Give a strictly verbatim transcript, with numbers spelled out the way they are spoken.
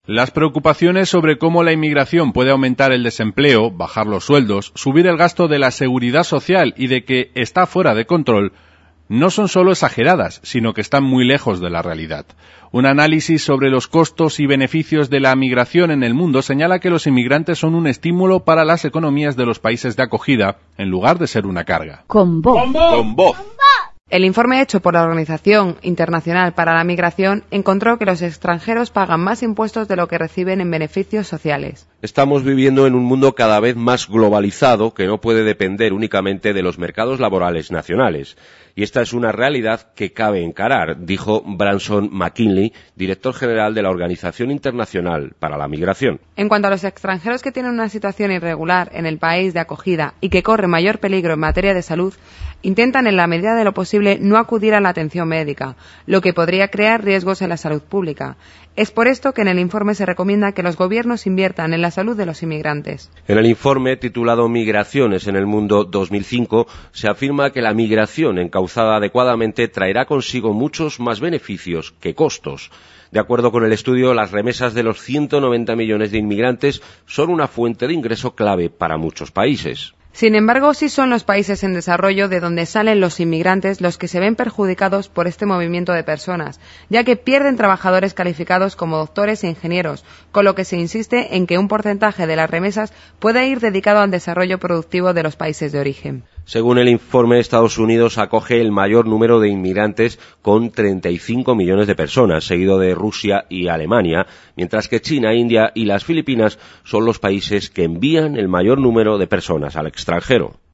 Las preocupaciones sobre cómo la inmigración puede aumentar el desempleo, bajar los sueldos, subir el gasto de la seguridad social y de que está fuera de control no son solo exageradas, sino que están muy lejos de la realidad. Un análisis sobre los costos y beneficios de la migración en el mundo señala que los inmigrantes son un estímulo para las economías de los países de acogida, en lugar de ser una carga. Con voz. Con voz. Con voz. El informe hecho por la Organización Internacional para la Migración encontró que los extranjeros pagan más impuestos de lo que reciben en beneficios sociales. Estamos viviendo en un mundo cada vez más globalizado que no puede depender únicamente de los mercados laborales nacionales. Y esta es una realidad que cabe encarar, dijo Branson McKinley, director general de la Organización Internacional para la Migración. En cuanto a los extranjeros que tienen una situación irregular en el país de acogida y que corren mayor peligro en materia de salud, intentan en la medida de lo posible no acudir a la atención médica, lo que podría crear riesgos en la salud pública. Es por esto que en el informe se recomienda que los gobiernos inviertan en la salud de los inmigrantes. En el informe titulado Migraciones en el mundo dos mil cinco se afirma que la migración encauzada adecuadamente traerá consigo muchos más beneficios que costos. De acuerdo con el estudio, las remesas de los ciento noventa millones de inmigrantes son una fuente de ingreso clave para muchos países. Sin embargo, sí son los países en desarrollo de donde salen los inmigrantes los que se ven perjudicados por este movimiento de personas, ya que pierden trabajadores calificados como doctores e ingenieros, con lo que se insiste en que un porcentaje de las remesas pueda ir dedicado al desarrollo productivo de los países de origen. Según el informe, Estados Unidos acoge el mayor número de inmigrantes con treinta y cinco millones de personas, seguido de Rusia y Alemania, mientras que China, India y las Filipinas son los países que envían el mayor número de personas al extranjero.